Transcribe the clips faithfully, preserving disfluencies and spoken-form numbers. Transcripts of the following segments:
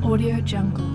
Audio Jungle.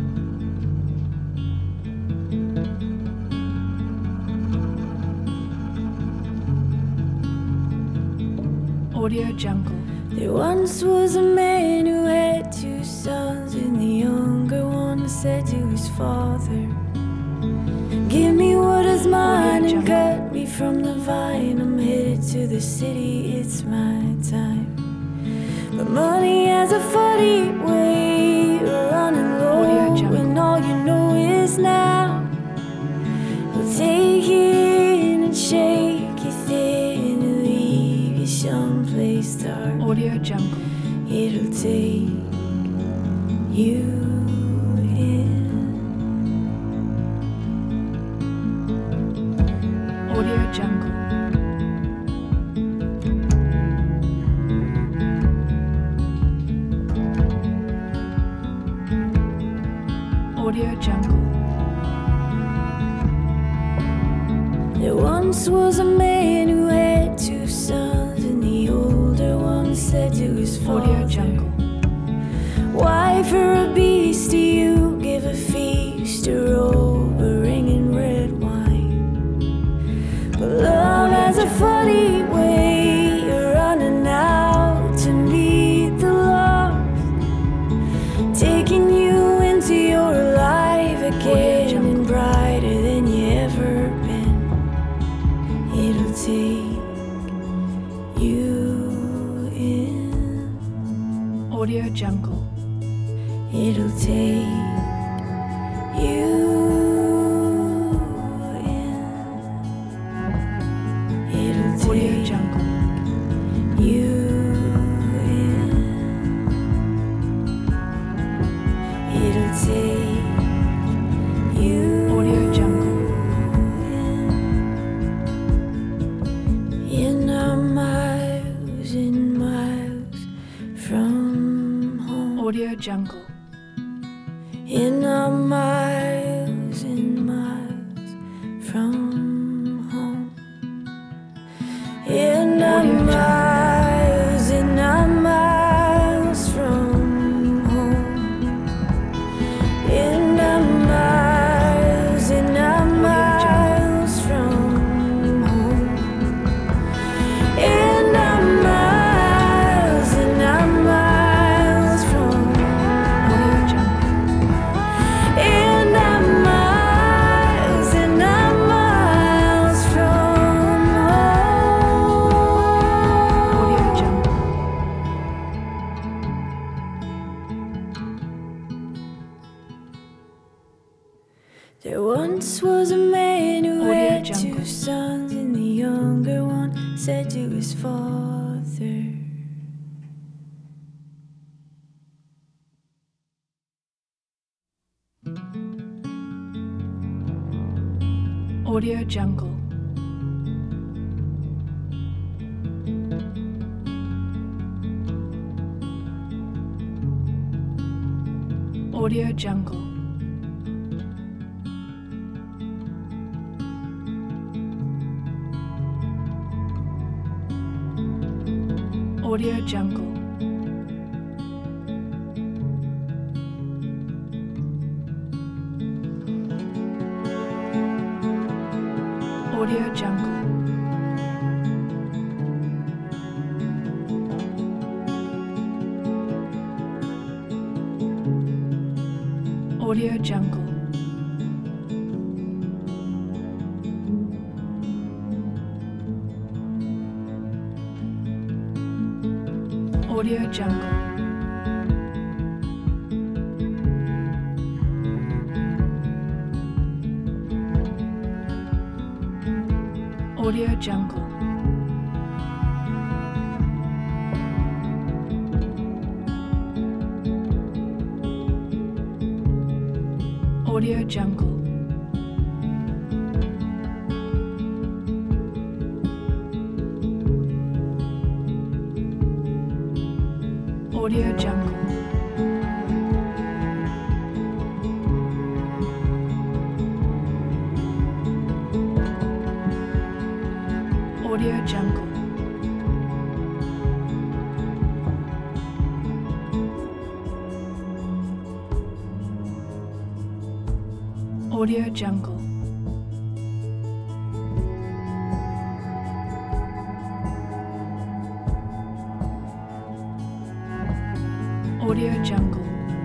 Audio Jungle. There once was a man who had two sons, and the younger one said to his father, "Give me what is mine and cut me from the vine. I'm headed to the city, it's my time. But money has a funny way of running low, and all you know is now. We'll take you in and shake you thin and leave you someplace dark. Audio Jungle. It'll take you in." Audio Jungle. Audio Jungle. There once was a man who had two sons, and the older one said to his Audio father, Jungle. "Why for a beast do you give a feast, a robe, a ring and red wine? But love has a funny way of running out to meet the lost, taking you into your life again and brighter than you ever been. It'll take you in. Audio Jungle. It'll take you in. It'll Audio take Jungle. you in. It'll take you Audio Jungle. in. In our miles and miles from home. Audio Jungle. In our miles and miles from home. In our Audio Jungle. miles and our miles from home. In our miles and our miles from home. In our miles and our miles from Audio Jungle. in our miles and our miles from home. Audio Jungle. There once was a man who Audio had Jungle. two sons, and the younger one said to his father, Audio Jungle. Audio Jungle. Audio Jungle. Audio Jungle. Audio Jungle. Audio Jungle. Audio Jungle. Audio Jungle. Audio Jungle. Audio Jungle. Audio Jungle. Audio Jungle.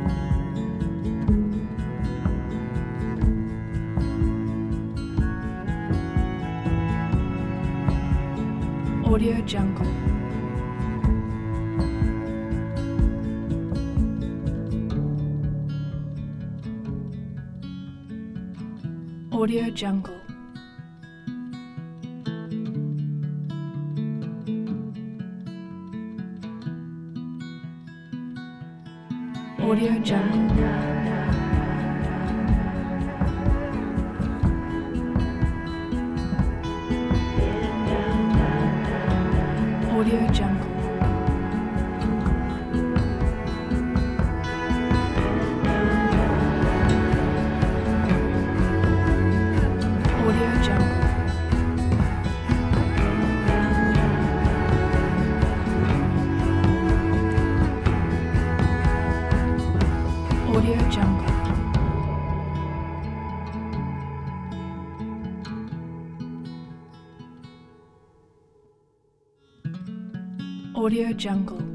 Audio Jungle. Audio Jungle. Audio Jungle. Audio Jungle. Audio Jungle. Audio Jungle. Audio Jungle.